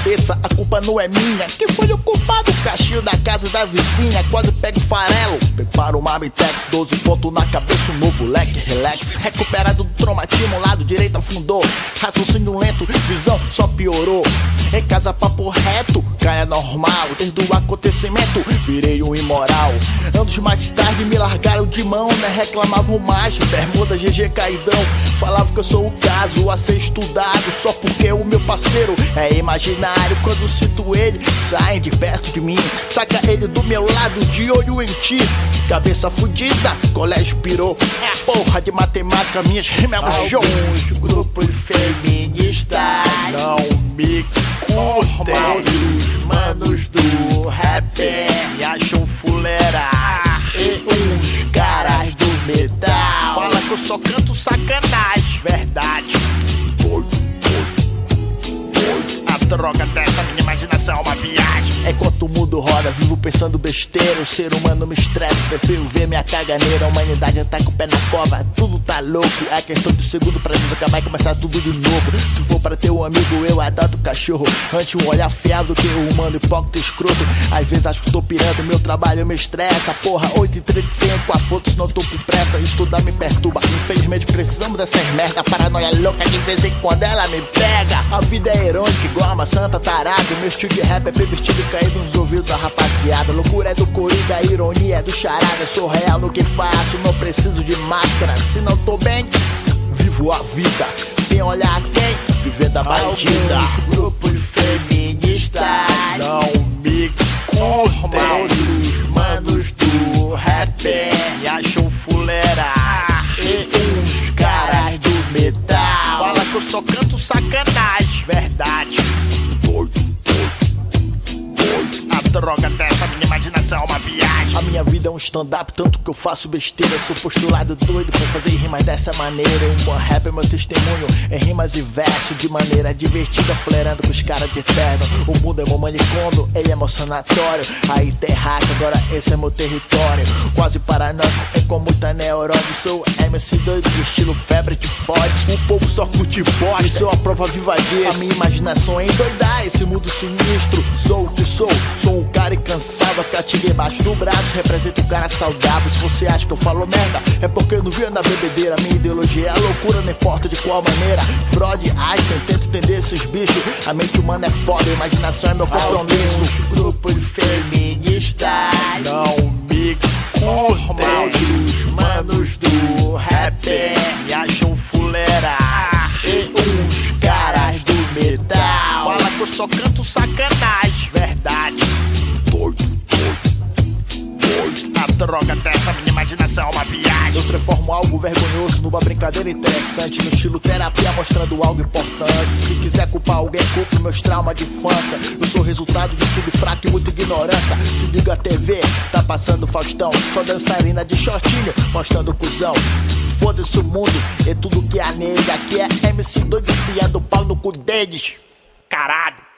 cabeça, a culpa não é minha. Quem foi o culpado? O cachorro da casa da vizinha. Quase pego farelo, preparo uma Mitex, 12 pontos na cabeça, um novo leque, relax. Recuperado do traumatismo, lado direito afundou. Raciocínio lento, visão só piorou. Em casa papo reto, caia normal. Desde o acontecimento, virei um imoral. Anos mais tarde me largaram de mão, né? Reclamavam mais, bermuda, GG caidão. Falavam que eu sou o caso a ser estudado, só porque o meu parceiro é imaginário. Quando cito ele, saem de perto de mim. Saca ele do meu lado, de olho em ti. Cabeça fudida, colégio pirou. Porra de matemática, minhas rimas é um jogo. Alguns grupos feministas não me curtem. Os manos do rap me acham fuleira. E uns caras do metal fala que eu só canto sacanagem. Verdade. A droga dessa minha imaginação é uma viagem. Enquanto o mundo roda, vivo pensando besteira. O ser humano me estressa, prefiro ver minha caganeira. A humanidade tá com o pé na cova, tudo tá louco. É questão de segundo pra desacabar e começar tudo de novo. Se for pra ter um amigo, eu adoto cachorro. Antes um olhar fiado que o humano hipócrita e escroto. Às vezes acho que tô pirando, meu trabalho me estressa. Porra, 8h35, a foto, não tô com pressa. Estudar me perturba, infelizmente precisamos dessas merda. Paranoia louca, de vez em quando ela me pega. A vida é irônica, igual uma santa tarada. Meu estilo de rap é pervertido e caído nos ouvidos da rapaziada. Loucura é do Coringa, a ironia é do charada. Eu sou real no que faço, não preciso de máscara. Se não tô bem, vivo a vida sem olhar a quem, vivendo a bandida. Alguns grupos feministas não me curtem. Os manos do rap me acham fuleira. E uns caras do metal fala que eu só canto sacanagem. Verdade. A droga dessa minha imaginação é uma viagem. A minha vida é um stand-up, tanto que eu faço besteira. Eu sou postulado doido pra fazer rimas dessa maneira. O rap é meu testemunho em rimas e versos, de maneira divertida, flerando com os caras de terno. O mundo é meu manicômio, ele é meu sanatório. Aí terraca, agora esse é meu território. Quase paranoico, é com muita neurose. Sou MC doido do estilo febre de fode. O povo só curte bosta, eu sou a prova viva disso. A minha imaginação é endoidar esse mundo sinistro. Sou o que sou um cara incansável, catinga embaixo do braço. Represento um cara saudável. Se você acha que eu falo merda, é porque eu não vi na bebedeira. Minha ideologia é a loucura, não importa de qual maneira. Freud, Einstein, tento entender esses bichos. A mente humana é foda, a imaginação é meu compromisso. Alguns grupos feministas não me curtem. Os manos do rap me acham fuleira. E uns caras do metal fala que eu só canto sacanagem. Verdade. A droga dessa minha imaginação é uma viagem. Eu transformo algo vergonhoso numa brincadeira interessante, no estilo terapia, mostrando algo importante. Se quiser culpar alguém, culpe meus traumas de infância. Eu sou resultado de estudo fraco e muita ignorância. Se liga a TV, tá passando Faustão, só dançarina de shortinho, mostrando cuzão. Foda-se o mundo e tudo que há nele. Aqui é MC doido enfiando pau no cu deles. Caralho.